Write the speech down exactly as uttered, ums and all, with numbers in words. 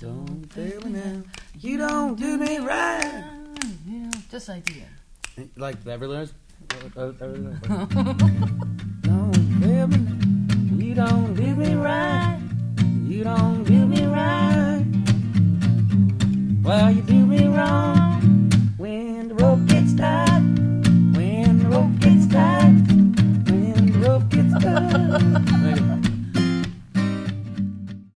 Don't fail me now. You don't do me right. Just like the Like the Everly Brothers? Don't fail me now. You don't do me right. You don't do me right. Well, you do